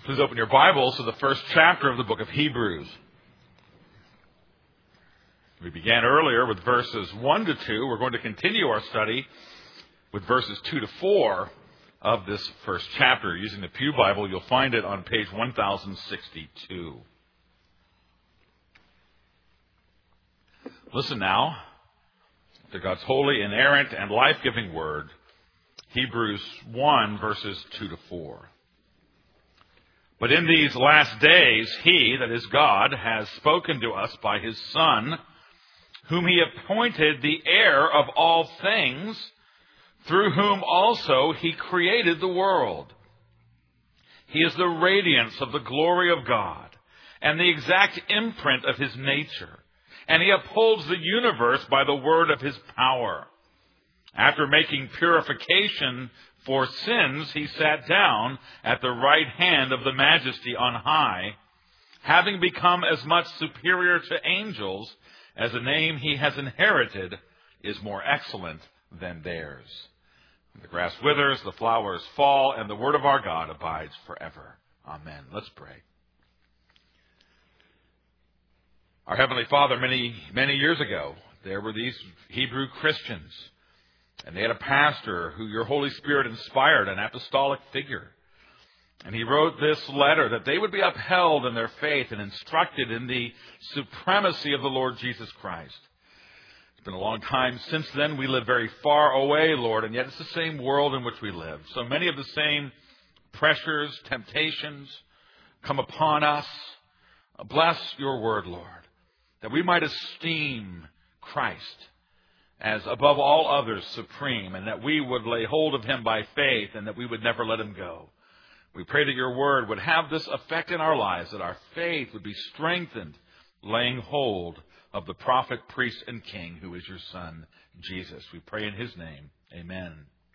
Please open your Bibles to the first chapter of the book of Hebrews. We began earlier with verses 1 to 2. We're going to continue our study with verses 2 to 4 of this first chapter. Using the Pew Bible, you'll find it on page 1062. Listen now to God's holy, inerrant, and life-giving word. Hebrews 1, verses 2 to 4. But in these last days, He, that is God, has spoken to us by His Son, whom He appointed the heir of all things, through whom also He created the world. He is the radiance of the glory of God, and the exact imprint of His nature, and He upholds the universe by the word of His power. After making purification for sins, He sat down at the right hand of the Majesty on high, having become as much superior to angels as the name He has inherited is more excellent than theirs. The grass withers, the flowers fall, and the word of our God abides forever. Amen. Let's pray. Our Heavenly Father, many years ago, there were these Hebrew Christians. And they had a pastor who your Holy Spirit inspired, an apostolic figure. And he wrote this letter that they would be upheld in their faith and instructed in the supremacy of the Lord Jesus Christ. It's been a long time since then. We live very far away, Lord, and yet it's the same world in which we live. So many of the same pressures, temptations come upon us. Bless your word, Lord, that we might esteem Christ as above all others supreme, and that we would lay hold of Him by faith, and that we would never let Him go. We pray that your word would have this effect in our lives, that our faith would be strengthened, laying hold of the prophet, priest, and king, who is your Son, Jesus. We pray in His name. Amen.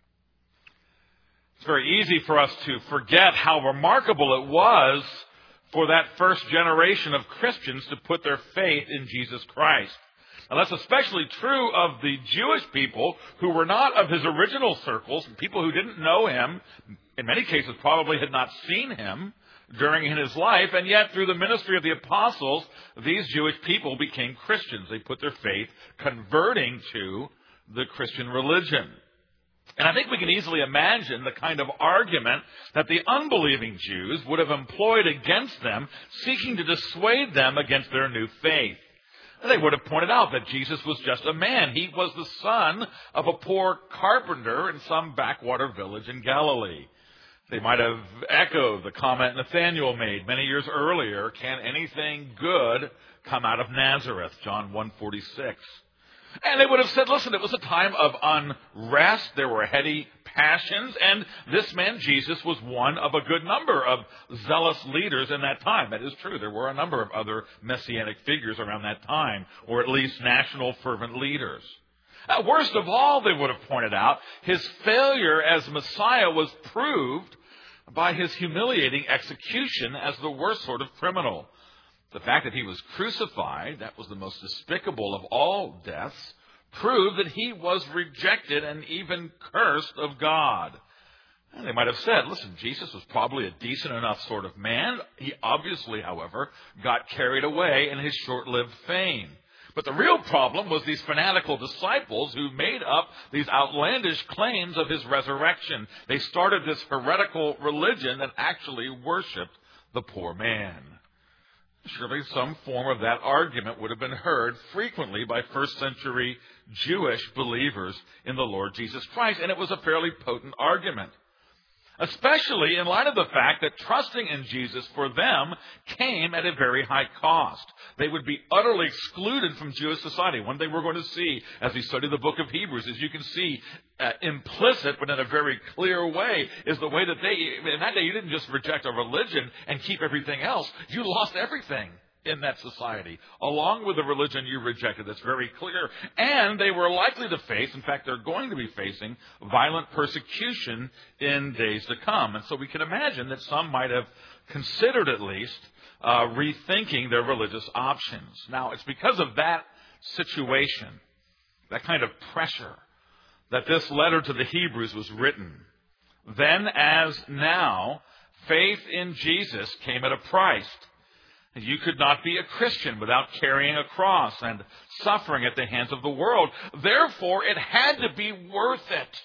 It's very easy for us to forget how remarkable it was for that first generation of Christians to put their faith in Jesus Christ. And that's especially true of the Jewish people who were not of His original circles, people who didn't know Him, in many cases probably had not seen Him during His life, and yet through the ministry of the apostles, these Jewish people became Christians. They put their faith converting to the Christian religion. And I think we can easily imagine the kind of argument that the unbelieving Jews would have employed against them, seeking to dissuade them against their new faith. They would have pointed out that Jesus was just a man. He was the son of a poor carpenter in some backwater village in Galilee. They might have echoed the comment Nathanael made many years earlier, can anything good come out of Nazareth? John 1:46. And they would have said, listen, it was a time of unrest. There were heady passions. And this man, Jesus, was one of a good number of zealous leaders in that time. That is true. There were a number of other messianic figures around that time, or at least national fervent leaders. Worst of all, they would have pointed out, His failure as Messiah was proved by His humiliating execution as the worst sort of criminal. The fact that He was crucified, that was the most despicable of all deaths, proved that He was rejected and even cursed of God. And they might have said, listen, Jesus was probably a decent enough sort of man. He obviously, however, got carried away in His short-lived fame. But the real problem was these fanatical disciples who made up these outlandish claims of His resurrection. They started this heretical religion that actually worshiped the poor man. Surely some form of that argument would have been heard frequently by first century Jewish believers in the Lord Jesus Christ, and it was a fairly potent argument. Especially in light of the fact that trusting in Jesus for them came at a very high cost. They would be utterly excluded from Jewish society. One thing we're going to see as we study the book of Hebrews is you can see implicit, but in a very clear way, is the way that in that day, you didn't just reject a religion and keep everything else. You lost everything in that society, along with the religion you rejected. That's very clear. And they were likely to face, in fact, they're going to be facing violent persecution in days to come. And so we can imagine that some might have considered at least rethinking their religious options. Now, it's because of that situation, that kind of pressure, that this letter to the Hebrews was written. Then as now, Faith in Jesus came at a price. You could not be a Christian without carrying a cross and suffering at the hands of the world. Therefore, it had to be worth it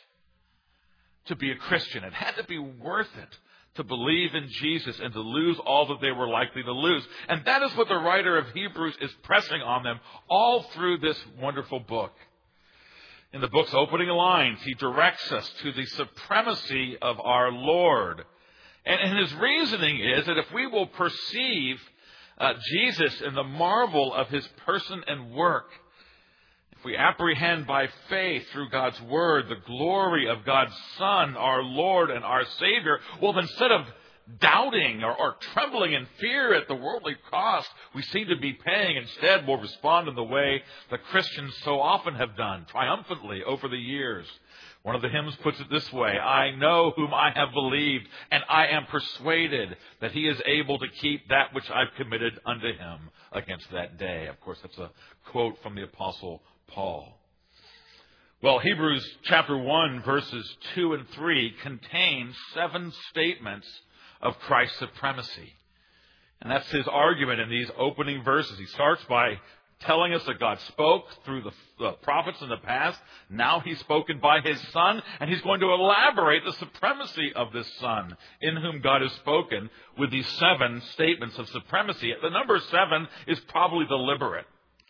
to be a Christian. It had to be worth it to believe in Jesus and to lose all that they were likely to lose. And that is what the writer of Hebrews is pressing on them all through this wonderful book. In the book's opening lines, he directs us to the supremacy of our Lord. And his reasoning is that if we will perceive Jesus in the marvel of his person and work, if we apprehend by faith through God's word the glory of God's Son, our Lord and our Savior, well, instead of doubting or trembling in fear at the worldly cost we seem to be paying, instead we'll respond in the way the Christians so often have done, triumphantly over the years. One of the hymns puts it this way: I know whom I have believed, and I am persuaded that he is able to keep that which I've committed unto him against that day. Of course, that's a quote from the Apostle Paul. Well, Hebrews chapter 1, verses 2 and 3 contain 7 statements of Christ's supremacy. And that's his argument in these opening verses. He starts by telling us that God spoke through the prophets in the past. Now he's spoken by his Son, and he's going to elaborate the supremacy of this Son, in whom God has spoken, with these 7 statements of supremacy. The number 7 is probably deliberate.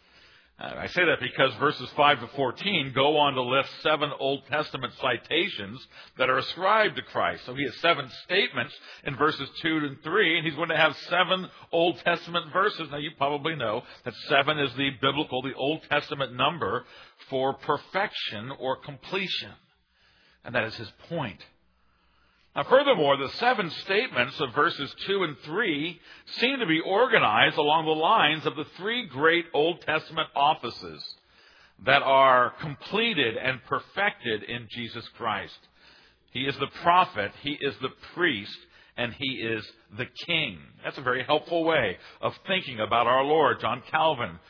I say that because verses 5 to 14 go on to list 7 Old Testament citations that are ascribed to Christ. So he has 7 statements in verses 2 and 3, and he's going to have 7 Old Testament verses. Now, you probably know that 7 is the Old Testament number for perfection or completion. And that is his point. Now, furthermore, the 7 statements of verses 2 and 3 seem to be organized along the lines of the 3 great Old Testament offices that are completed and perfected in Jesus Christ. He is the prophet, he is the priest, and he is the king. That's a very helpful way of thinking about our Lord. John Calvin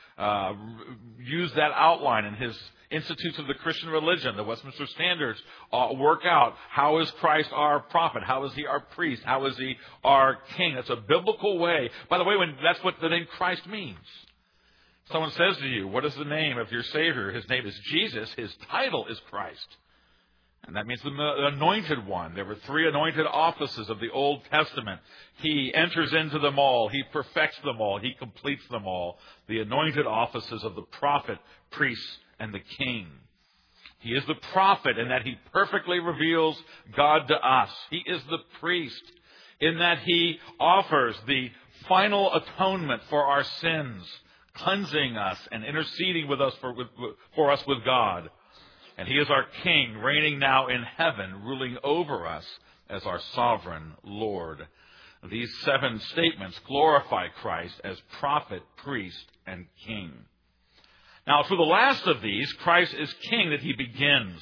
used that outline in his Institutes of the Christian Religion. The Westminster Standards work out, how is Christ our prophet? How is he our priest? How is he our king? That's a biblical way. By the way, that's what the name Christ means. Someone says to you, what is the name of your Savior? His name is Jesus. His title is Christ. And that means the anointed one. There were 3 anointed offices of the Old Testament. He enters into them all. He perfects them all. He completes them all. The anointed offices of the prophet, priest, and the king. He is the prophet in that he perfectly reveals God to us. He is the priest in that he offers the final atonement for our sins, cleansing us and interceding with us for us with God. And he is our king, reigning now in heaven, ruling over us as our sovereign Lord. These 7 statements glorify Christ as prophet, priest, and king. Now, for the last of these, Christ is king that he begins.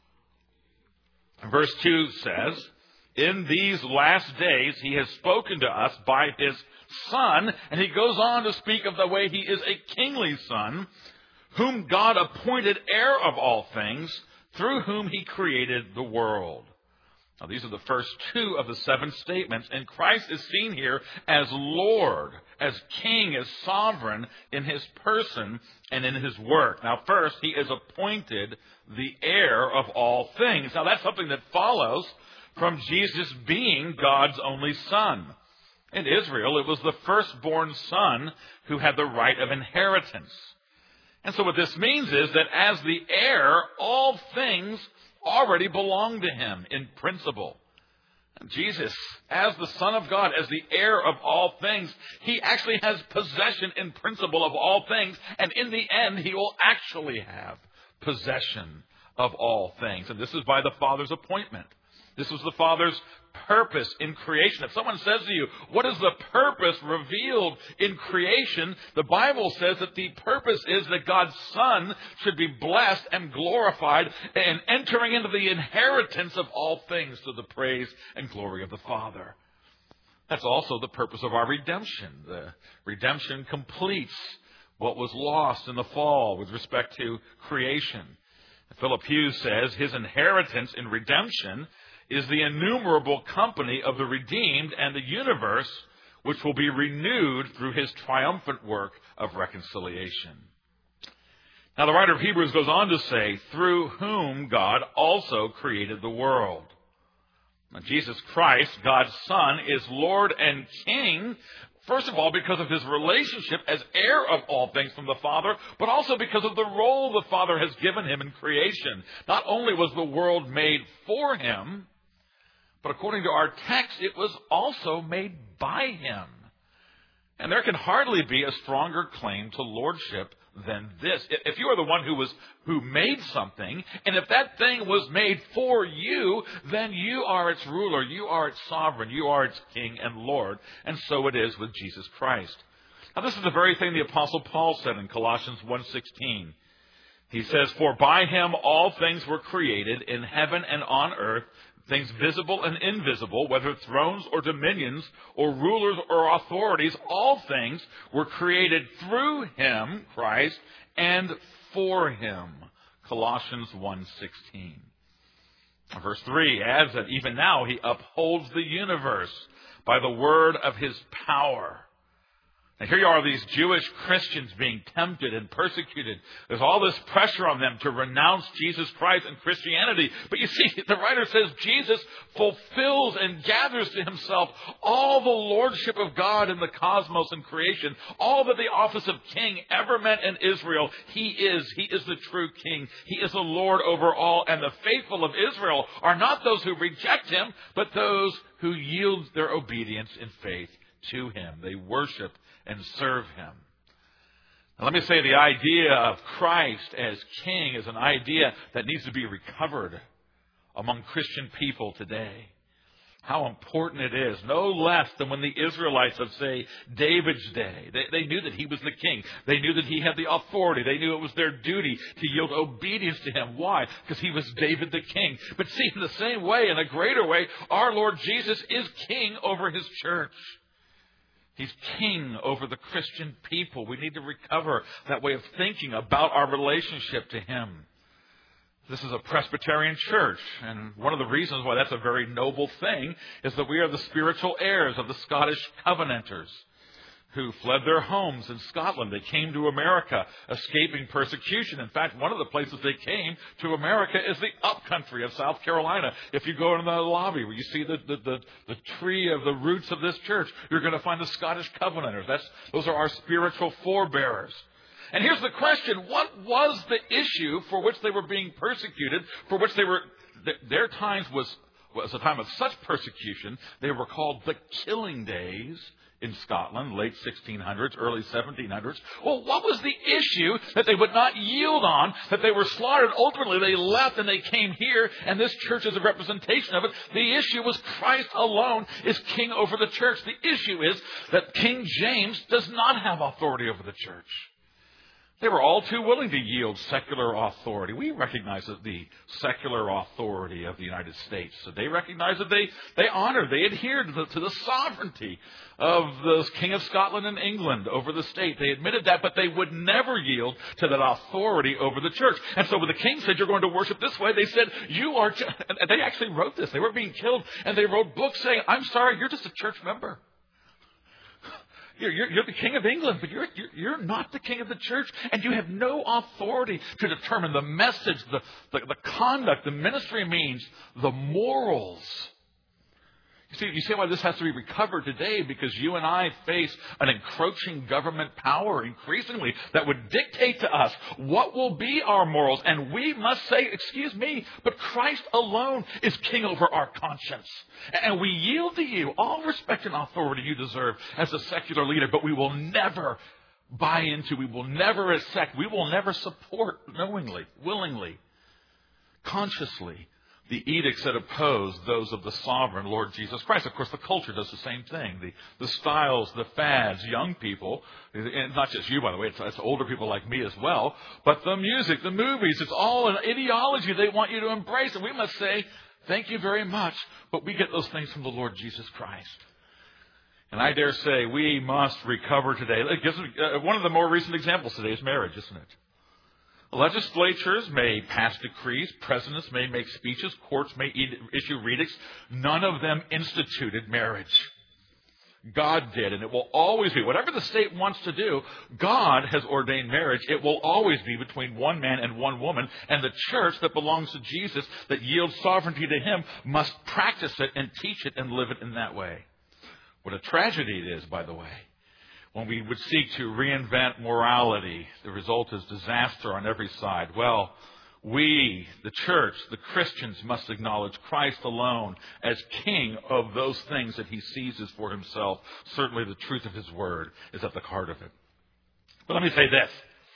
Verse 2 says, in these last days he has spoken to us by his Son, and he goes on to speak of the way he is a kingly Son, whom God appointed heir of all things, through whom he created the world. Now, these are the first 2 of the 7 statements, and Christ is seen here as Lord, as King, as sovereign in his person and in his work. Now, first, he is appointed the heir of all things. Now, that's something that follows from Jesus being God's only Son. In Israel, it was the firstborn son who had the right of inheritance. And so what this means is that as the heir, all things already belong to him in principle. And Jesus, as the Son of God, as the heir of all things, he actually has possession in principle of all things. And in the end, he will actually have possession of all things. And this is by the Father's appointment. This was the Father's purpose in creation. If someone says to you, what is the purpose revealed in creation? The Bible says that the purpose is that God's Son should be blessed and glorified and entering into the inheritance of all things to the praise and glory of the Father. That's also the purpose of our redemption. The redemption completes what was lost in the fall with respect to creation. Philip Hughes says his inheritance in redemption is the innumerable company of the redeemed and the universe, which will be renewed through his triumphant work of reconciliation. Now, the writer of Hebrews goes on to say, through whom God also created the world. Now, Jesus Christ, God's Son, is Lord and King, first of all, because of his relationship as heir of all things from the Father, but also because of the role the Father has given him in creation. Not only was the world made for him, but according to our text, it was also made by him. And there can hardly be a stronger claim to lordship than this. If you are the one who made something, and if that thing was made for you, then you are its ruler, you are its sovereign, you are its king and Lord. And so it is with Jesus Christ. Now, this is the very thing the Apostle Paul said in Colossians 1:16. He says, for by him all things were created in heaven and on earth, things visible and invisible, whether thrones or dominions or rulers or authorities, all things were created through him, Christ, and for him. Colossians 1:16. Verse 3 adds that even now he upholds the universe by the word of his power. And here you are, these Jewish Christians being tempted and persecuted. There's all this pressure on them to renounce Jesus Christ and Christianity. But you see, the writer says Jesus fulfills and gathers to himself all the lordship of God in the cosmos and creation, all that the office of king ever meant in Israel. He is the true king. He is the Lord over all. And the faithful of Israel are not those who reject him, but those who yield their obedience in faith to him. They worship and serve him. Now, let me say the idea of Christ as king is an idea that needs to be recovered among Christian people today. How important it is, no less than when the Israelites of, say, David's day. They knew that he was the king. They knew that he had the authority. They knew it was their duty to yield obedience to him. Why? Because he was David the king. But see, in the same way, in a greater way, our Lord Jesus is king over his church. He's king over the Christian people. We need to recover that way of thinking about our relationship to him. This is a Presbyterian church, and one of the reasons why that's a very noble thing is that we are the spiritual heirs of the Scottish Covenanters who fled their homes in Scotland. They came to America escaping persecution. In fact, one of the places they came to America is the upcountry of South Carolina. If you go in the lobby where you see the tree of the roots of this church, you're going to find the Scottish Covenanters. Those are our spiritual forebearers. And here's the question: what was the issue for which they were being persecuted, for which their times was a time of such persecution? They were called the Killing Days in Scotland, late 1600s, early 1700s. Well, what was the issue that they would not yield on, that they were slaughtered? Ultimately, they left and they came here, and this church is a representation of it. The issue was Christ alone is king over the church. The issue is that King James does not have authority over the church. They were all too willing to yield secular authority. We recognize the secular authority of the United States. So they recognized that they honored, they adhered to the sovereignty of the King of Scotland and England over the state. They admitted that, but they would never yield to that authority over the church. And so when the king said, you're going to worship this way, they said, you are... And they actually wrote this. They were being killed, and they wrote books saying, I'm sorry, you're just a church member. You're the king of England, but you're not the king of the church, and you have no authority to determine the message, the conduct, the ministry means, the morals. You see why this has to be recovered today, because you and I face an encroaching government power increasingly that would dictate to us what will be our morals. And we must say, excuse me, but Christ alone is king over our conscience. And we yield to you all respect and authority you deserve as a secular leader, but we will never buy into, we will never accept, we will never support knowingly, willingly, consciously, the edicts that oppose those of the sovereign Lord Jesus Christ. Of course, the culture does the same thing. The styles, the fads, young people, and not just you, by the way, it's older people like me as well, but the music, the movies, it's all an ideology they want you to embrace. And we must say, thank you very much, but we get those things from the Lord Jesus Christ. And I dare say we must recover today. One of the more recent examples today is marriage, isn't it? Legislatures may pass decrees, presidents may make speeches, courts may issue edicts. None of them instituted marriage. God did, and it will always be. Whatever the state wants to do, God has ordained marriage. It will always be between one man and one woman, and the church that belongs to Jesus, that yields sovereignty to Him, must practice it and teach it and live it in that way. What a tragedy it is, by the way, when we would seek to reinvent morality. The result is disaster on every side. Well, we, the church, the Christians, must acknowledge Christ alone as King of those things that He seizes for Himself. Certainly the truth of His Word is at the heart of it. But let me say this.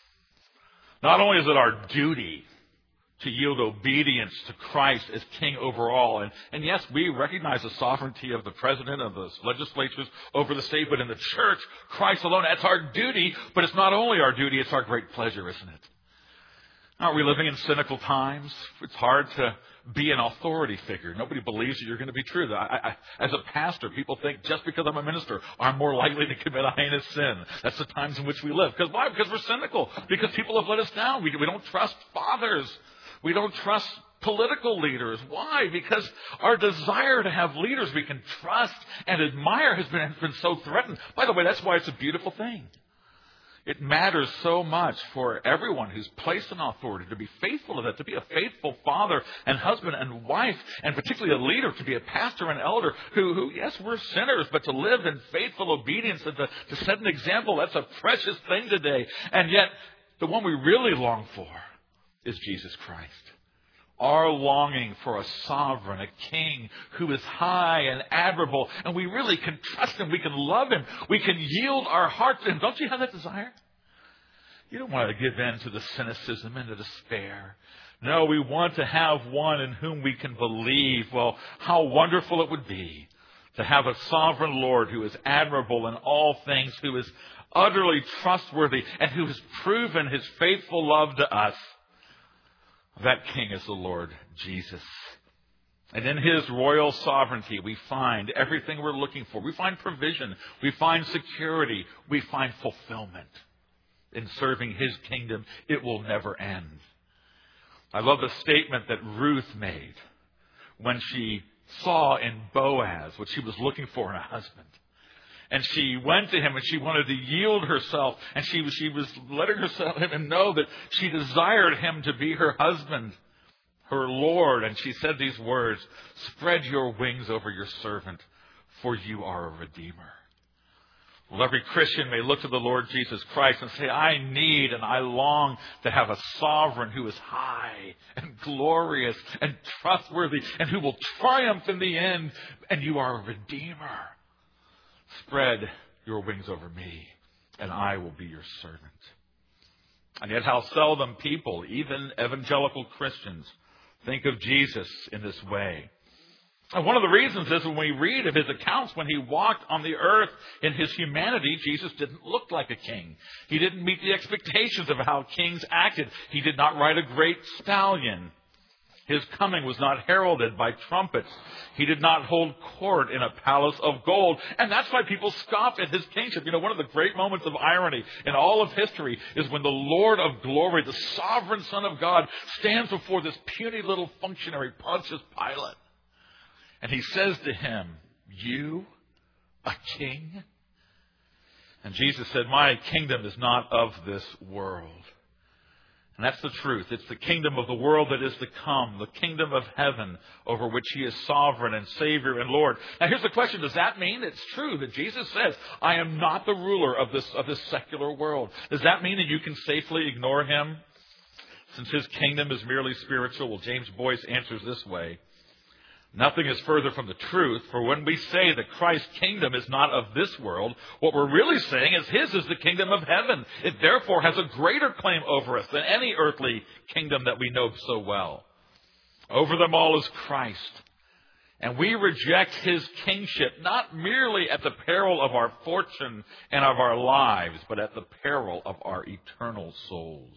Not only is it our duty to yield obedience to Christ as King over all, and yes, we recognize the sovereignty of the president, of the legislatures over the state, but in the church, Christ alone, that's our duty. But it's not only our duty, it's our great pleasure, isn't it? Aren't we living in cynical times? It's hard to be an authority figure. Nobody believes that you're going to be true. As a pastor, people think just because I'm a minister, I'm more likely to commit a heinous sin. That's the times in which we live. Because why? Because we're cynical. Because people have let us down. We don't trust fathers. We don't trust political leaders. Why? Because our desire to have leaders we can trust and admire has been so threatened. By the way, that's why it's a beautiful thing. It matters so much for everyone who's placed in authority to be faithful to that, to be a faithful father and husband and wife, and particularly a leader, to be a pastor and elder who, yes, we're sinners, but to live in faithful obedience and to set an example, that's a precious thing today. And yet, the one we really long for is Jesus Christ. Our longing for a sovereign, a king who is high and admirable, and we really can trust Him, we can love Him, we can yield our heart to Him. Don't you have that desire? You don't want to give in to the cynicism and the despair. No, we want to have one in whom we can believe. Well, how wonderful it would be to have a sovereign Lord who is admirable in all things, who is utterly trustworthy, and who has proven His faithful love to us. That King is the Lord Jesus. And in His royal sovereignty, we find everything we're looking for. We find provision. We find security. We find fulfillment. In serving His kingdom, it will never end. I love the statement that Ruth made when she saw in Boaz what she was looking for in a husband. And she went to him and she wanted to yield herself. And she was letting him know that she desired him to be her husband, her Lord. And she said these words, "Spread your wings over your servant, for you are a redeemer." Well, every Christian may look to the Lord Jesus Christ and say, I need and I long to have a sovereign who is high and glorious and trustworthy and who will triumph in the end. And you are a redeemer. Spread your wings over me, and I will be your servant. And yet how seldom people, even evangelical Christians, think of Jesus in this way. And one of the reasons is when we read of His accounts, when He walked on the earth in His humanity, Jesus didn't look like a king. He didn't meet the expectations of how kings acted. He did not ride a great stallion. His coming was not heralded by trumpets. He did not hold court in a palace of gold. And that's why people scoffed at His kingship. You know, one of the great moments of irony in all of history is when the Lord of glory, the sovereign Son of God, stands before this puny little functionary, Pontius Pilate. And He says to him, "You, a king?" And Jesus said, "My kingdom is not of this world." And that's the truth. It's the kingdom of the world that is to come, the kingdom of heaven over which He is sovereign and Savior and Lord. Now here's the question. Does that mean it's true that Jesus says, I am not the ruler of this secular world? Does that mean that you can safely ignore Him since His kingdom is merely spiritual? Well, James Boyce answers this way. Nothing is further from the truth, for when we say that Christ's kingdom is not of this world, what we're really saying is His is the kingdom of heaven. It therefore has a greater claim over us than any earthly kingdom that we know so well. Over them all is Christ. And we reject His kingship not merely at the peril of our fortune and of our lives, but at the peril of our eternal souls.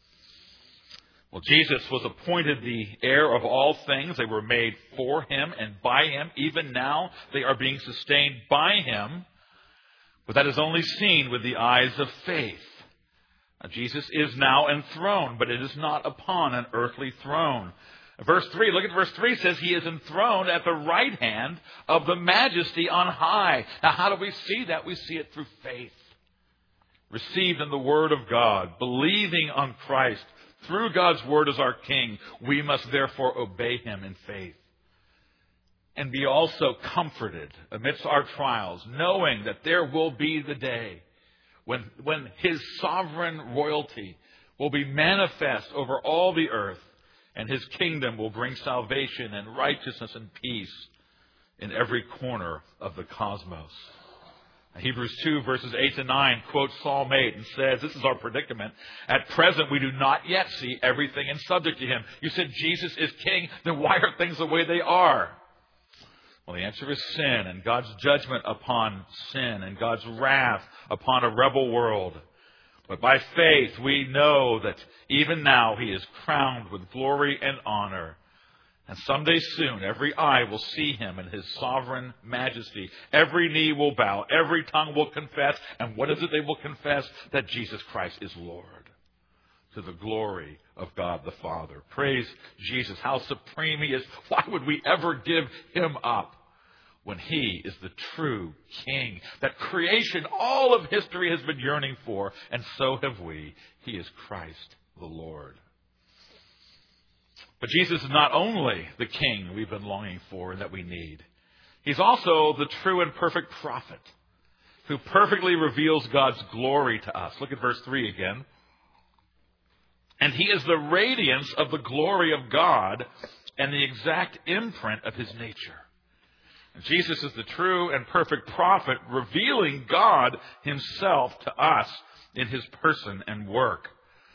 Well, Jesus was appointed the heir of all things. They were made for Him and by Him. Even now, they are being sustained by Him. But that is only seen with the eyes of faith. Jesus is now enthroned, but it is not upon an earthly throne. Verse 3, look at verse 3, says he is enthroned at the right hand of the majesty on high. Now, how do we see that? We see it through faith. Received in the Word of God, believing on Christ, through God's Word as our King, we must therefore obey Him in faith. And be also comforted amidst our trials, knowing that there will be the day when His sovereign royalty will be manifest over all the earth, and His kingdom will bring salvation and righteousness and peace in every corner of the cosmos. Hebrews 2 verses 8 to 9 quotes Psalm 8 and says, this is our predicament. At present, we do not yet see everything and subject to Him. You said Jesus is King, then why are things the way they are? Well, the answer is sin and God's judgment upon sin and God's wrath upon a rebel world. But by faith, we know that even now He is crowned with glory and honor. And someday soon, every eye will see Him in His sovereign majesty. Every knee will bow. Every tongue will confess. And what is it they will confess? That Jesus Christ is Lord. To the glory of God the Father. Praise Jesus. How supreme He is. Why would we ever give Him up when He is the true King that creation, all of history has been yearning for, and so have we. He is Christ the Lord. But Jesus is not only the King we've been longing for and that we need. He's also the true and perfect prophet who perfectly reveals God's glory to us. Look at verse 3 again. And He is the radiance of the glory of God and the exact imprint of His nature. Jesus is the true and perfect prophet, revealing God Himself to us in His person and work.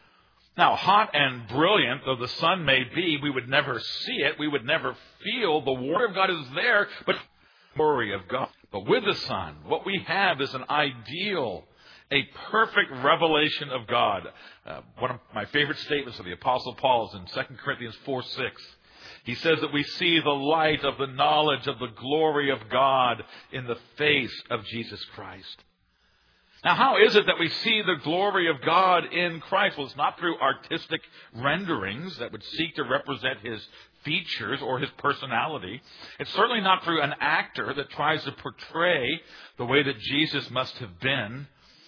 Now, hot and brilliant though the sun may be, we would never see it. We would never feel the Word of God is there, but the glory of God. But with the sun, what we have is an ideal, a perfect revelation of God. One of my favorite statements of the Apostle Paul is in 2 Corinthians 4:6. He says that we see the light of the knowledge of the glory of God in the face of Jesus Christ. Now, how is it that we see the glory of God in Christ? Well, it's not through artistic renderings that would seek to represent His features or His personality. It's certainly not through an actor that tries to portray the way that Jesus must have been.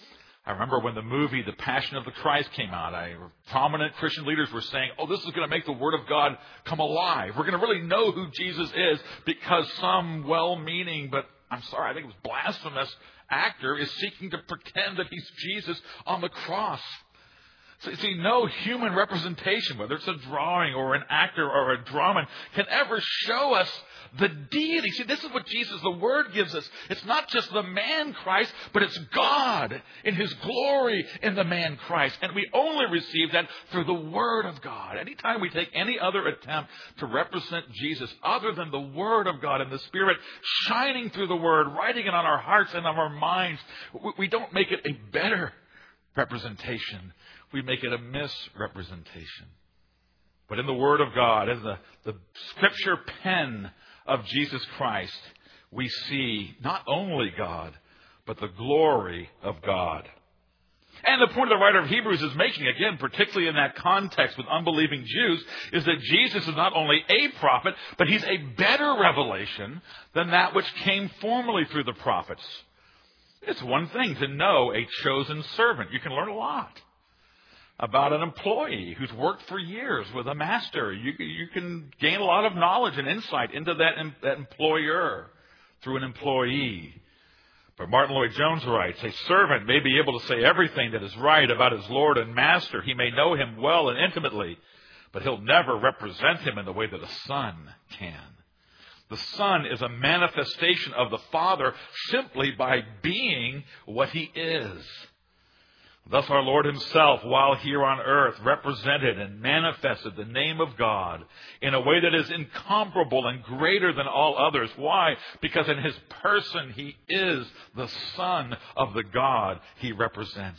I remember when the movie The Passion of the Christ came out, prominent Christian leaders were saying, this is going to make the Word of God come alive. We're going to really know who Jesus is because some well-meaning, but I'm sorry, I think it was blasphemous actor is seeking to pretend that he's Jesus on the cross. So, see, no human representation, whether it's a drawing or an actor or a drama, can ever show us the deity. See, this is what Jesus, the Word, gives us. It's not just the man Christ, but it's God in His glory in the man Christ. And we only receive that through the Word of God. Anytime we take any other attempt to represent Jesus other than the Word of God and the Spirit shining through the Word, writing it on our hearts and on our minds, we don't make it a better representation. We make it a misrepresentation. But in the Word of God, in the Scripture pen of Jesus Christ, we see not only God, but the glory of God. And the point the writer of Hebrews is making, again, particularly in that context with unbelieving Jews, is that Jesus is not only a prophet, but He's a better revelation than that which came formerly through the prophets. It's one thing to know a chosen servant. You can learn a lot about an employee who's worked for years with a master. You can gain a lot of knowledge and insight into that employer through an employee. But Martin Lloyd-Jones writes, a servant may be able to say everything that is right about his Lord and Master. He may know him well and intimately, but he'll never represent him in the way that a son can. The Son is a manifestation of the Father simply by being what He is. Thus our Lord Himself, while here on earth, represented and manifested the name of God in a way that is incomparable and greater than all others. Why? Because in His person He is the Son of the God He represents.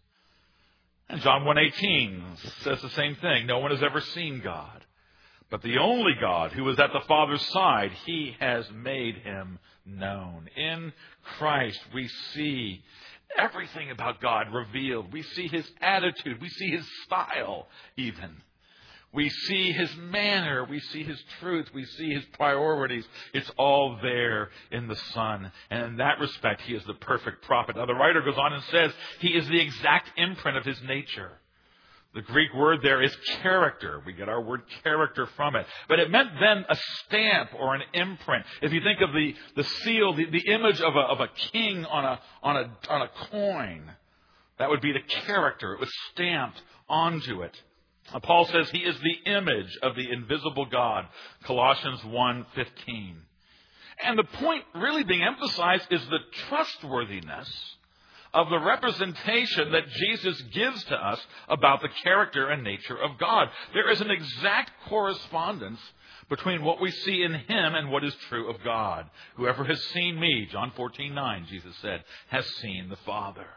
And John 1:18 says the same thing. No one has ever seen God, but the only God who is at the Father's side, He has made Him known. In Christ we see everything about God revealed. We see his attitude. We see his style even. We see his manner. We see his truth. We see his priorities. It's all there in the Son. And in that respect, he is the perfect prophet. Now, the writer goes on and says he is the exact imprint of his nature. The Greek word there is character. We get our word character from it. But it meant then a stamp or an imprint. If you think of the seal, the image of a king on a coin, that would be the character. It was stamped onto it. Paul says he is the image of the invisible God, Colossians 1:15. And the point really being emphasized is the trustworthiness of the representation that Jesus gives to us about the character and nature of God. There is an exact correspondence between what we see in him and what is true of God. Whoever has seen me, John 14:9, Jesus said, has seen the Father.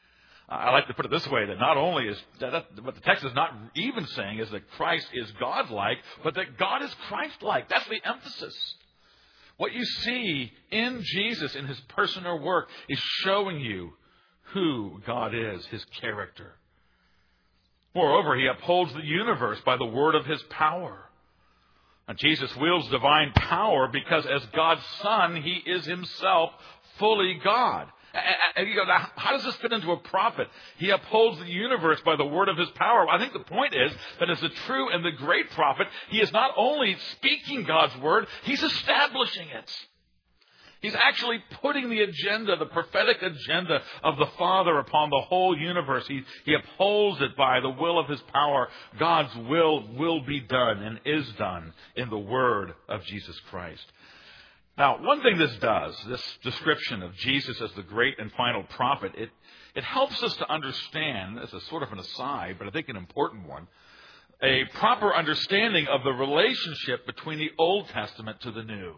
I like to put it this way, that not only is what the text is not even saying is that Christ is God-like, but that God is Christ-like. That's the emphasis. What you see in Jesus, in his person or work, is showing you who God is, his character. Moreover, he upholds the universe by the word of his power. Now, Jesus wields divine power because as God's Son, he is himself fully God. And you go, now, how does this fit into a prophet? He upholds the universe by the word of his power. I think the point is that as the true and the great prophet, he is not only speaking God's word, he's establishing it. He's actually putting the agenda, the prophetic agenda of the Father upon the whole universe. He upholds it by the will of his power. God's will be done and is done in the word of Jesus Christ. Now, one thing this does, this description of Jesus as the great and final prophet, it helps us to understand, as a sort of an aside, but I think an important one, a proper understanding of the relationship between the Old Testament to the New.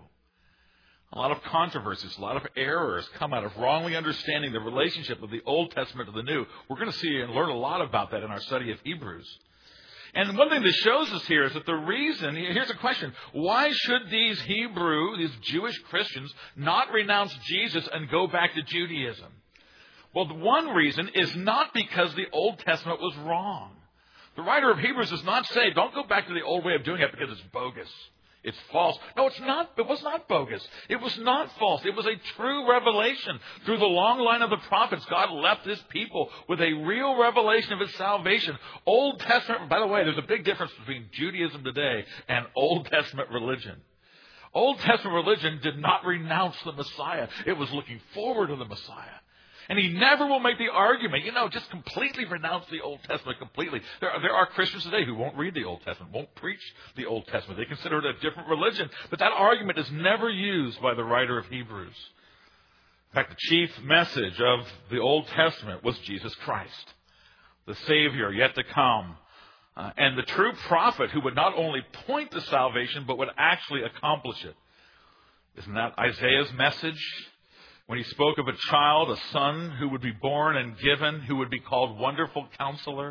A lot of controversies, a lot of errors come out of wrongly understanding the relationship of the Old Testament to the New. We're going to see and learn a lot about that in our study of Hebrews. And one thing that shows us here is that the reason, here's a question, why should these Jewish Christians not renounce Jesus and go back to Judaism? Well, the one reason is not because the Old Testament was wrong. The writer of Hebrews does not say, don't go back to the old way of doing it because it's bogus. It's false. No, it's not. It was not bogus. It was not false. It was a true revelation. Through the long line of the prophets, God left his people with a real revelation of his salvation. Old Testament, by the way, there's a big difference between Judaism today and Old Testament religion. Old Testament religion did not renounce the Messiah. It was looking forward to the Messiah. And he never will make the argument, just completely renounce the Old Testament completely. There are Christians today who won't read the Old Testament, won't preach the Old Testament. They consider it a different religion. But that argument is never used by the writer of Hebrews. In fact, the chief message of the Old Testament was Jesus Christ, the Savior yet to come, and the true prophet who would not only point to salvation, but would actually accomplish it. Isn't that Isaiah's message? When he spoke of a child, a son who would be born and given, who would be called Wonderful Counselor.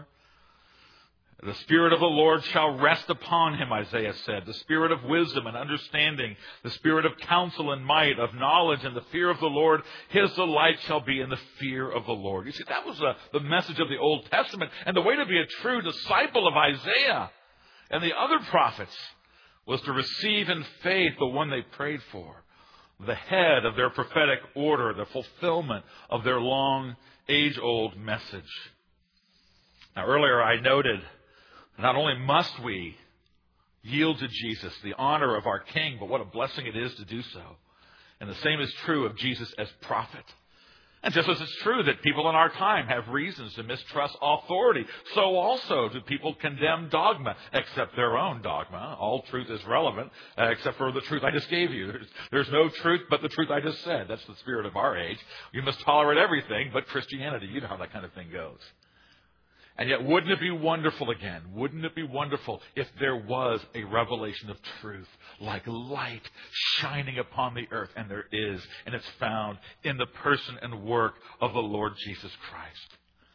The Spirit of the Lord shall rest upon him, Isaiah said. The Spirit of wisdom and understanding, the Spirit of counsel and might, of knowledge and the fear of the Lord. His delight shall be in the fear of the Lord. You see, that was the message of the Old Testament. And the way to be a true disciple of Isaiah and the other prophets was to receive in faith the one they prayed for. The head of their prophetic order, the fulfillment of their long, age-old message. Now, earlier I noted, not only must we yield to Jesus the honor of our King, but what a blessing it is to do so. And the same is true of Jesus as prophet. And just as it's true that people in our time have reasons to mistrust authority, so also do people condemn dogma, except their own dogma. All truth is relevant, except for the truth I just gave you. There's no truth but the truth I just said. That's the spirit of our age. You must tolerate everything but Christianity. You know how that kind of thing goes. And yet, wouldn't it be wonderful again? Wouldn't it be wonderful if there was a revelation of truth like light shining upon the earth? And there is. And it's found in the person and work of the Lord Jesus Christ.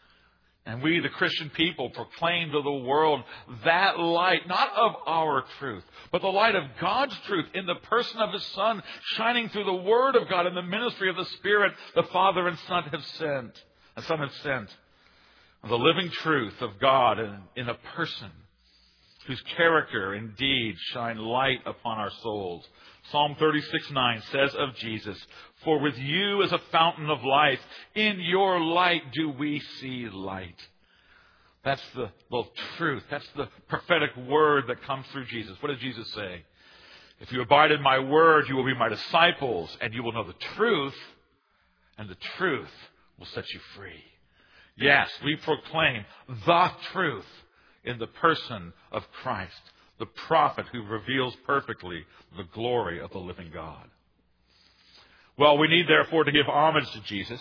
And we, the Christian people, proclaim to the world that light, not of our truth, but the light of God's truth in the person of his Son, shining through the Word of God and the ministry of the Spirit the Father and Son have sent. a Son is sent. The living truth of God in a person whose character and deeds shine light upon our souls. Psalm 36:9 says of Jesus, "For with you is a fountain of life. In your light do we see light." That's the truth. That's the prophetic word that comes through Jesus. What did Jesus say? If you abide in my word, you will be my disciples, and you will know the truth, and the truth will set you free. Yes, we proclaim the truth in the person of Christ, the prophet who reveals perfectly the glory of the living God. Well, we need therefore to give homage to Jesus,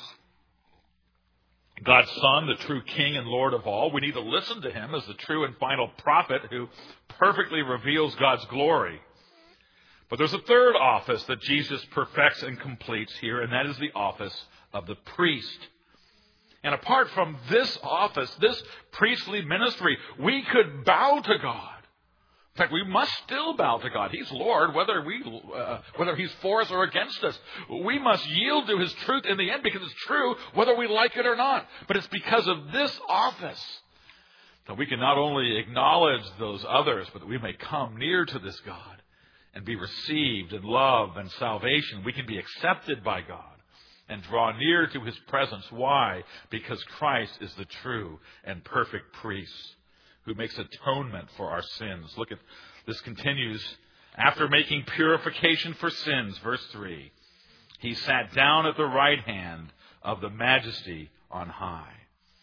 God's Son, the true King and Lord of all. We need to listen to him as the true and final prophet who perfectly reveals God's glory. But there's a third office that Jesus perfects and completes here, and that is the office of the priest. And apart from this office, this priestly ministry, we could bow to God. In fact, we must still bow to God. He's Lord, whether he's for us or against us. We must yield to his truth in the end because it's true whether we like it or not. But it's because of this office that we can not only acknowledge those others, but that we may come near to this God and be received in love and salvation. We can be accepted by God and draw near to his presence. Why? Because Christ is the true and perfect priest who makes atonement for our sins. Look at this continues. After making purification for sins, verse 3, he sat down at the right hand of the Majesty on high.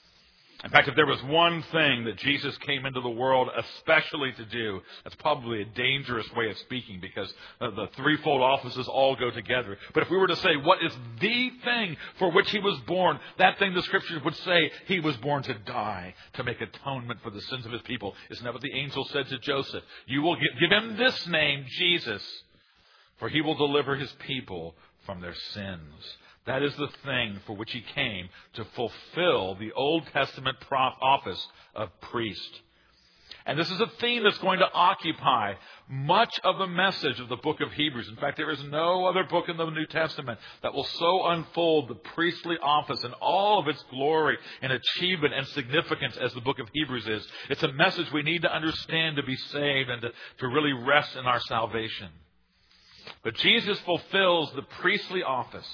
In fact, if there was one thing that Jesus came into the world especially to do, that's probably a dangerous way of speaking because the threefold offices all go together. But if we were to say, what is the thing for which he was born, that thing the Scriptures would say, he was born to die, to make atonement for the sins of his people. Isn't that what the angel said to Joseph? You will give him this name, Jesus, for he will deliver his people from their sins. That is the thing for which he came, to fulfill the Old Testament office of priest. And this is a theme that's going to occupy much of the message of the book of Hebrews. In fact, there is no other book in the New Testament that will so unfold the priestly office and all of its glory and achievement and significance as the book of Hebrews is. It's a message we need to understand to be saved and to really rest in our salvation. But Jesus fulfills the priestly office.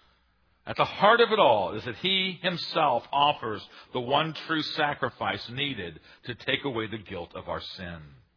At the heart of it all is that he himself offers the one true sacrifice needed to take away the guilt of our sin.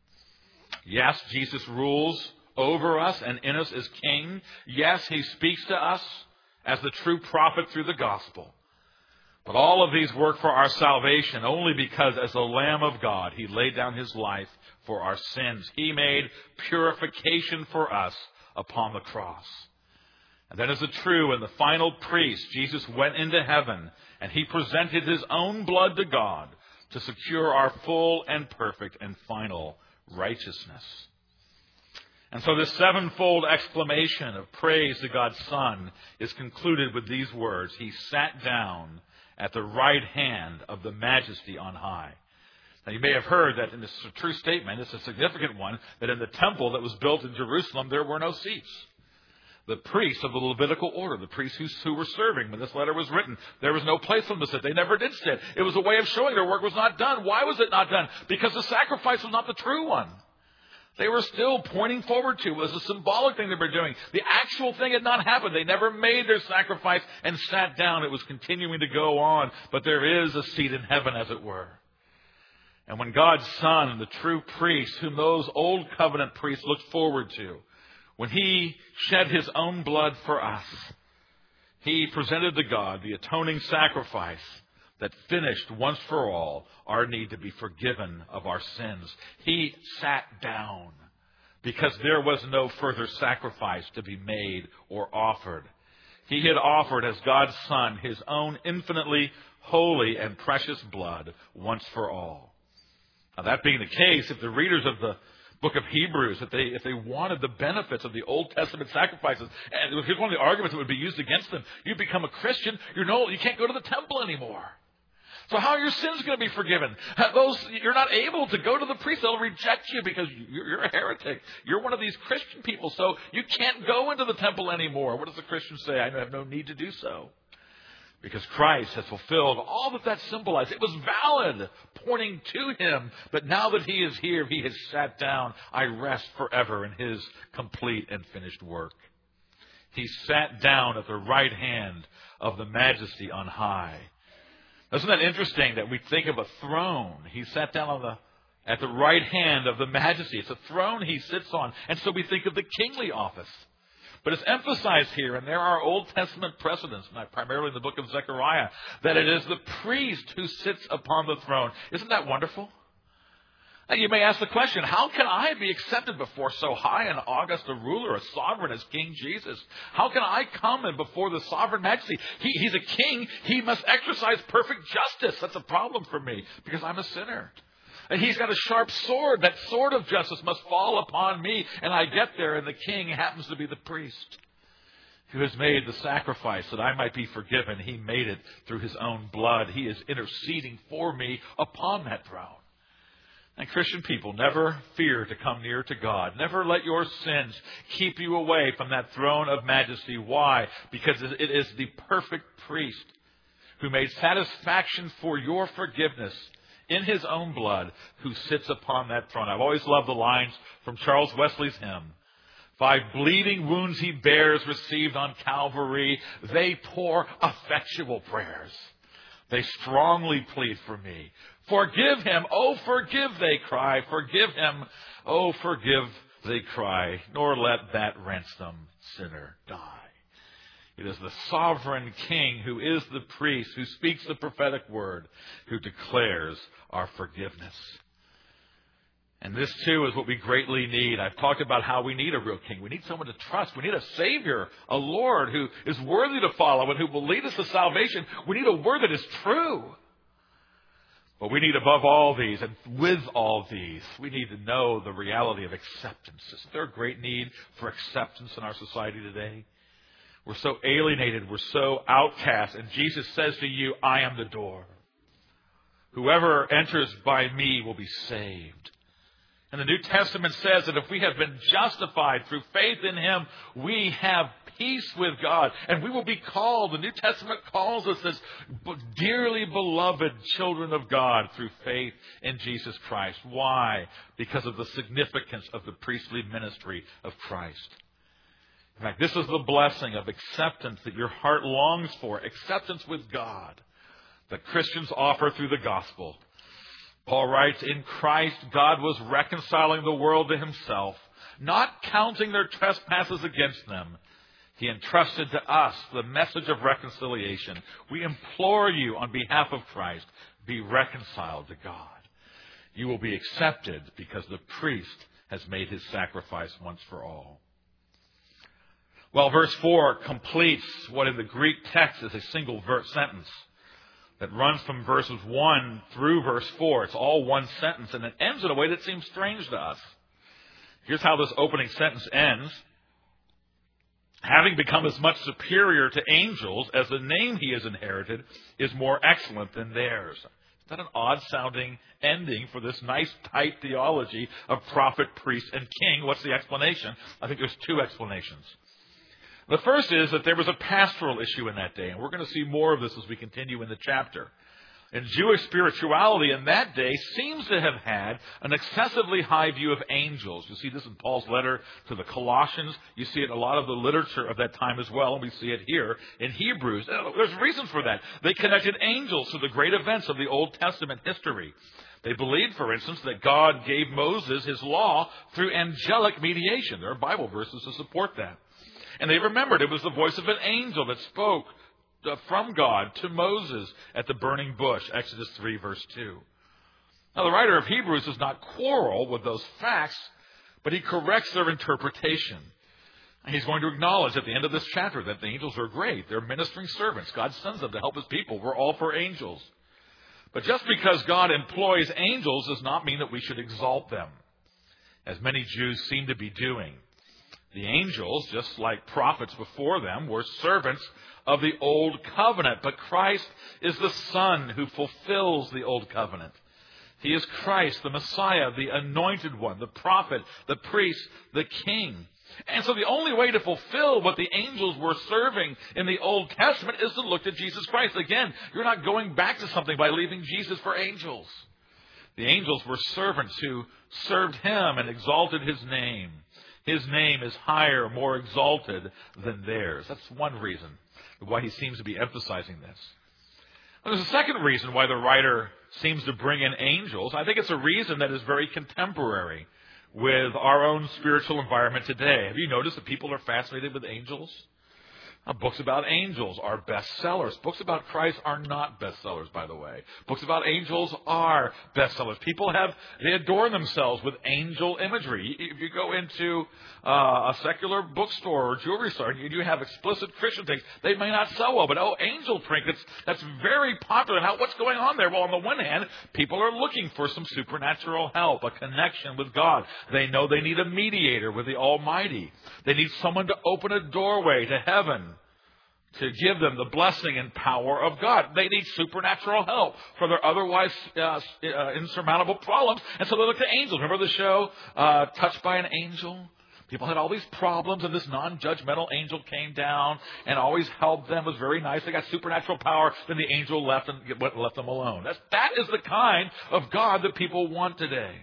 Yes, Jesus rules over us and in us as king. Yes, he speaks to us as the true prophet through the gospel. But all of these work for our salvation only because as the Lamb of God, he laid down his life for our sins. He made purification for us upon the cross. And then as the true and the final priest, Jesus went into heaven and he presented his own blood to God to secure our full and perfect and final righteousness. And so this sevenfold exclamation of praise to God's Son is concluded with these words. He sat down at the right hand of the Majesty on high. Now you may have heard that, and this is a true statement, it's a significant one, that in the temple that was built in Jerusalem there were no seats. The priests of the Levitical order, the priests who were serving when this letter was written, there was no place for them to sit. They never did sit. It was a way of showing their work was not done. Why was it not done? Because the sacrifice was not the true one. They were still pointing forward to. It was a symbolic thing they were doing. The actual thing had not happened. They never made their sacrifice and sat down. It was continuing to go on. But there is a seat in heaven, as it were. And when God's Son, the true priest, whom those old covenant priests looked forward to, when he shed his own blood for us, he presented to God the atoning sacrifice that finished once for all our need to be forgiven of our sins. He sat down because there was no further sacrifice to be made or offered. He had offered as God's Son his own infinitely holy and precious blood once for all. Now that being the case, if the readers of the book of Hebrews, if they wanted the benefits of the Old Testament sacrifices, and here's one of the arguments that would be used against them: you become a Christian, you can't go to the temple anymore. So how are your sins going to be forgiven? You're not able to go to the priest; they'll reject you because you're a heretic. You're one of these Christian people, so you can't go into the temple anymore. What does the Christian say? I have no need to do so. Because Christ has fulfilled all that symbolized. It was valid, pointing to Him. But now that He is here, He has sat down. I rest forever in His complete and finished work. He sat down at the right hand of the Majesty on high. Isn't that interesting that we think of a throne? He sat down at the right hand of the Majesty. It's a throne He sits on. And so we think of the kingly office. But it's emphasized here, and there are Old Testament precedents, primarily in the book of Zechariah, that it is the priest who sits upon the throne. Isn't that wonderful? And you may ask the question, how can I be accepted before so high and august a ruler, a sovereign as King Jesus? How can I come in before the sovereign Majesty? He's a king. He must exercise perfect justice. That's a problem for me because I'm a sinner. And He's got a sharp sword. That sword of justice must fall upon me. And I get there, and the king happens to be the priest who has made the sacrifice that I might be forgiven. He made it through His own blood. He is interceding for me upon that throne. And Christian people, never fear to come near to God. Never let your sins keep you away from that throne of majesty. Why? Because it is the perfect priest who made satisfaction for your forgiveness in His own blood, who sits upon that throne. I've always loved the lines from Charles Wesley's hymn. 5 bleeding wounds He bears, received on Calvary. They pour effectual prayers. They strongly plead for me. Forgive him, oh forgive, they cry. Forgive him, oh forgive, they cry. Nor let that ransomed sinner die. It is the sovereign King who is the priest, who speaks the prophetic word, who declares our forgiveness. And this too is what we greatly need. I've talked about how we need a real king. We need someone to trust. We need a Savior, a Lord who is worthy to follow and who will lead us to salvation. We need a word that is true. But we need above all these, and with all these, we need to know the reality of acceptance. Isn't there a great need for acceptance in our society today? We're so alienated. We're so outcast. And Jesus says to you, I am the door. Whoever enters by me will be saved. And the New Testament says that if we have been justified through faith in Him, we have peace with God. And we will be called, the New Testament calls us as dearly beloved children of God through faith in Jesus Christ. Why? Because of the significance of the priestly ministry of Christ. In fact, this is the blessing of acceptance that your heart longs for. Acceptance with God that Christians offer through the gospel. Paul writes, in Christ, God was reconciling the world to Himself, not counting their trespasses against them. He entrusted to us the message of reconciliation. We implore you on behalf of Christ, be reconciled to God. You will be accepted because the priest has made his sacrifice once for all. Well, verse 4 completes what in the Greek text is a single sentence that runs from verses 1 through verse 4. It's all one sentence, and it ends in a way that seems strange to us. Here's how this opening sentence ends. Having become as much superior to angels as the name He has inherited is more excellent than theirs. Is that an odd-sounding ending for this nice, tight theology of prophet, priest, and king? What's the explanation? I think there's 2 explanations. The first is that there was a pastoral issue in that day, and we're going to see more of this as we continue in the chapter. And Jewish spirituality in that day seems to have had an excessively high view of angels. You see this in Paul's letter to the Colossians. You see it in a lot of the literature of that time as well, and we see it here in Hebrews. There's reasons for that. They connected angels to the great events of the Old Testament history. They believed, for instance, that God gave Moses his law through angelic mediation. There are Bible verses to support that. And they remembered it was the voice of an angel that spoke from God to Moses at the burning bush, Exodus 3, verse 2. Now, the writer of Hebrews does not quarrel with those facts, but he corrects their interpretation. And he's going to acknowledge at the end of this chapter that the angels are great. They're ministering servants. God sends them to help His people. We're all for angels. But just because God employs angels does not mean that we should exalt them, as many Jews seem to be doing. The angels, just like prophets before them, were servants of the Old Covenant. But Christ is the Son who fulfills the Old Covenant. He is Christ, the Messiah, the Anointed One, the prophet, the priest, the king. And so the only way to fulfill what the angels were serving in the Old Testament is to look to Jesus Christ. Again, you're not going back to something by leaving Jesus for angels. The angels were servants who served him and exalted his name. His name is higher, more exalted than theirs. That's one reason why he seems to be emphasizing this. There's a second reason why the writer seems to bring in angels. I think it's a reason that is very contemporary with our own spiritual environment today. Have you noticed that people are fascinated with angels? Books about angels are bestsellers. Books about Christ are not bestsellers, by the way. Books about angels are bestsellers. They adorn themselves with angel imagery. If you go into a secular bookstore or jewelry store and you have explicit Christian things, they may not sell well, but angel trinkets, that's very popular. Now, what's going on there? Well, on the one hand, people are looking for some supernatural help, a connection with God. They know they need a mediator with the Almighty. They need someone to open a doorway to heaven, to give them the blessing and power of God. They need supernatural help for their otherwise insurmountable problems. And so they look to angels. Remember the show, Touched by an Angel? People had all these problems, and this non-judgmental angel came down and always helped them, was very nice. They got supernatural power. Then the angel left and left them alone. That is the kind of God that people want today.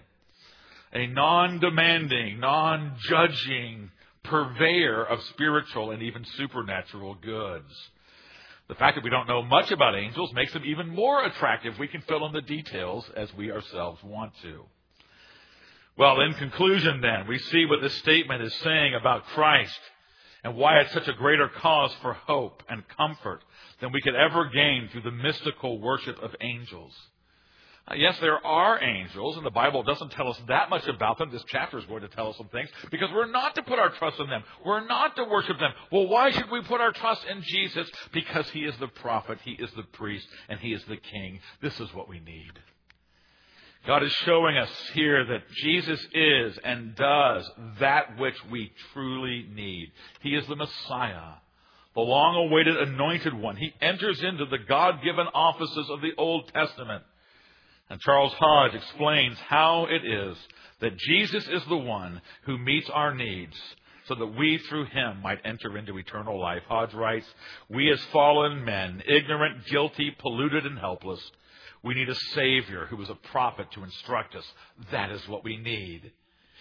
A non-demanding, non-judging purveyor of spiritual and even supernatural goods. The fact that we don't know much about angels makes them even more attractive. We can fill in the details as we ourselves want to. Well, in conclusion then, we see what this statement is saying about Christ and why it's such a greater cause for hope and comfort than we could ever gain through the mystical worship of angels. Yes, there are angels, and the Bible doesn't tell us that much about them. This chapter is going to tell us some things, because we're not to put our trust in them. We're not to worship them. Well, why should we put our trust in Jesus? Because he is the prophet, he is the priest, and he is the king. This is what we need. God is showing us here that Jesus is and does that which we truly need. He is the Messiah, the long-awaited anointed one. He enters into the God-given offices of the Old Testament. And Charles Hodge explains how it is that Jesus is the one who meets our needs so that we through him might enter into eternal life. Hodge writes, "We as fallen men, ignorant, guilty, polluted, and helpless, we need a Savior who is a prophet to instruct us. That is what we need.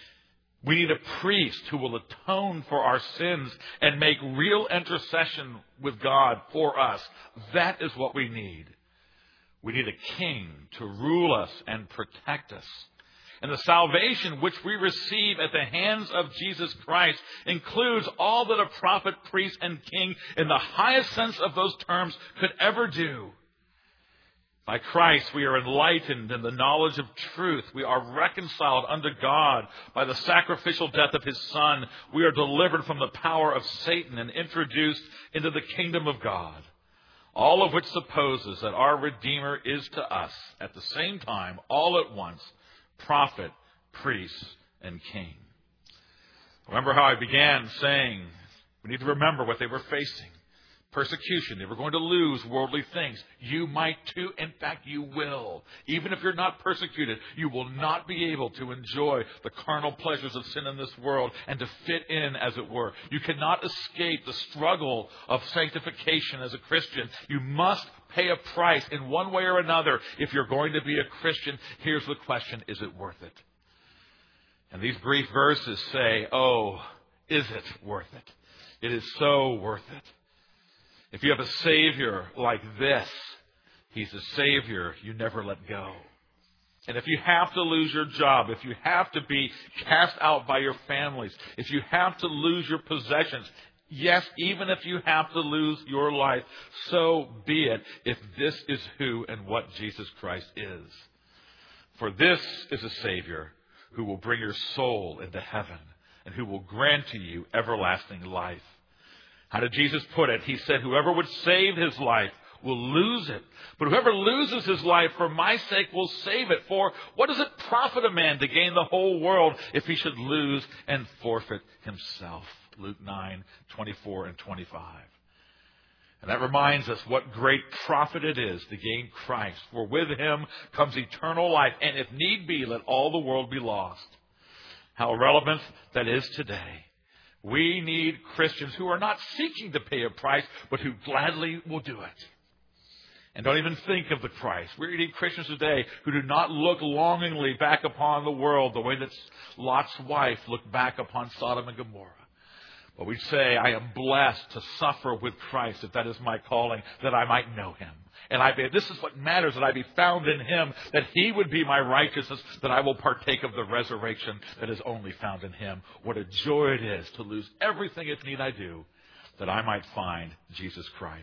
We need a priest who will atone for our sins and make real intercession with God for us. That is what we need. We need a king to rule us and protect us. And the salvation which we receive at the hands of Jesus Christ includes all that a prophet, priest, and king in the highest sense of those terms could ever do. By Christ we are enlightened in the knowledge of truth. We are reconciled unto God by the sacrificial death of his Son. We are delivered from the power of Satan and introduced into the kingdom of God. All of which supposes that our Redeemer is to us, at the same time, all at once, prophet, priest, and king." Remember how I began saying we need to remember what they were facing. Persecution. They were going to lose worldly things. You might too. In fact, you will. Even if you're not persecuted, you will not be able to enjoy the carnal pleasures of sin in this world and to fit in, as it were. You cannot escape the struggle of sanctification as a Christian. You must pay a price in one way or another. If you're going to be a Christian, here's the question: is it worth it? And these brief verses say, oh, is it worth it? It is so worth it. If you have a Savior like this, he's a Savior you never let go. And if you have to lose your job, if you have to be cast out by your families, if you have to lose your possessions, yes, even if you have to lose your life, so be it, if this is who and what Jesus Christ is. For this is a Savior who will bring your soul into heaven and who will grant to you everlasting life. How did Jesus put it? He said, "Whoever would save his life will lose it. But whoever loses his life for my sake will save it. For what does it profit a man to gain the whole world if he should lose and forfeit himself?" Luke 9:24 and 25. And that reminds us what great profit it is to gain Christ. For with him comes eternal life. And if need be, let all the world be lost. How relevant that is today. We need Christians who are not seeking to pay a price, but who gladly will do it. And don't even think of the Christ. We need Christians today who do not look longingly back upon the world the way that Lot's wife looked back upon Sodom and Gomorrah. But we say, I am blessed to suffer with Christ, if that is my calling, that I might know him. And this is what matters, that I be found in him, that he would be my righteousness, that I will partake of the resurrection that is only found in him. What a joy it is to lose everything if need I do, that I might find Jesus Christ.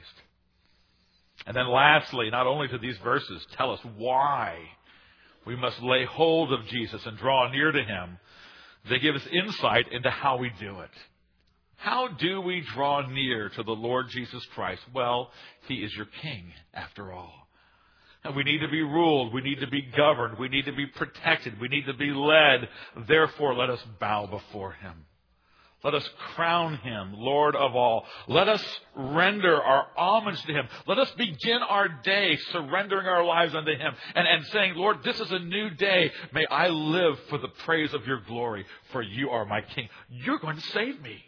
And then lastly, not only do these verses tell us why we must lay hold of Jesus and draw near to him, they give us insight into how we do it. How do we draw near to the Lord Jesus Christ? Well, he is your King, after all. And we need to be ruled. We need to be governed. We need to be protected. We need to be led. Therefore, let us bow before him. Let us crown him Lord of all. Let us render our homage to him. Let us begin our day surrendering our lives unto him and saying, Lord, this is a new day. May I live for the praise of your glory, for you are my King. You're going to save me.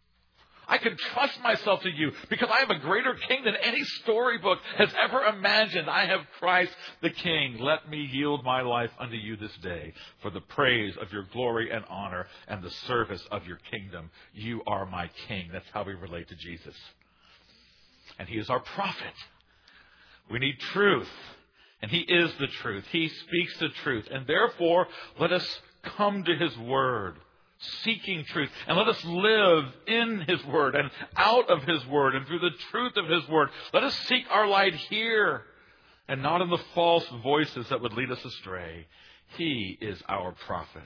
I can trust myself to you because I have a greater King than any storybook has ever imagined. I have Christ the King. Let me yield my life unto you this day for the praise of your glory and honor and the service of your kingdom. You are my King. That's how we relate to Jesus. And he is our prophet. We need truth. And he is the truth. He speaks the truth. And therefore, let us come to his word, seeking truth. And let us live in his word and out of his word and through the truth of his word. Let us seek our light here and not in the false voices that would lead us astray. He is our prophet.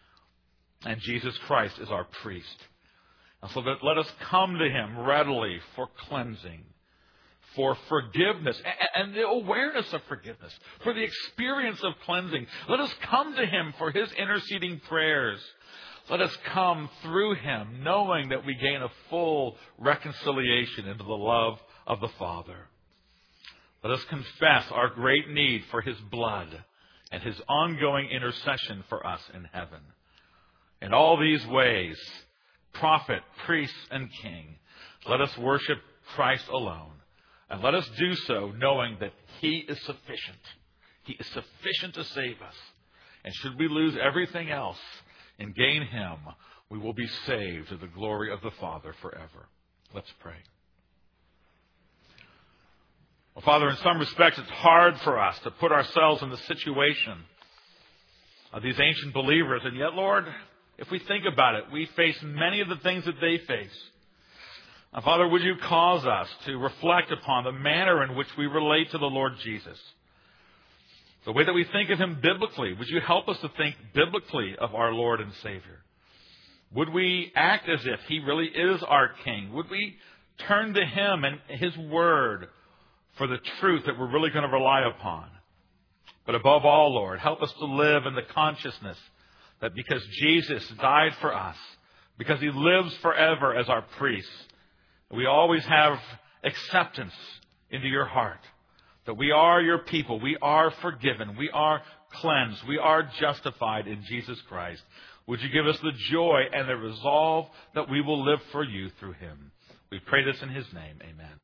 And Jesus Christ is our priest. And so let us come to him readily for cleansing, for forgiveness, and the awareness of forgiveness, for the experience of cleansing. Let us come to him for his interceding prayers. Let us come through him, knowing that we gain a full reconciliation into the love of the Father. Let us confess our great need for his blood and his ongoing intercession for us in heaven. In all these ways, prophet, priest, and king, let us worship Christ alone. And let us do so knowing that he is sufficient. He is sufficient to save us. And should we lose everything else and gain him, we will be saved to the glory of the Father forever. Let's pray. Well, Father, in some respects, it's hard for us to put ourselves in the situation of these ancient believers. And yet, Lord, if we think about it, we face many of the things that they face. And Father, would you cause us to reflect upon the manner in which we relate to the Lord Jesus? The way that we think of him biblically. Would you help us to think biblically of our Lord and Savior? Would we act as if he really is our King? Would we turn to him and his word for the truth that we're really going to rely upon? But above all, Lord, help us to live in the consciousness that because Jesus died for us, because he lives forever as our priest, we always have acceptance into your heart. That we are your people. We are forgiven. We are cleansed. We are justified in Jesus Christ. Would you give us the joy and the resolve that we will live for you through him? We pray this in his name. Amen.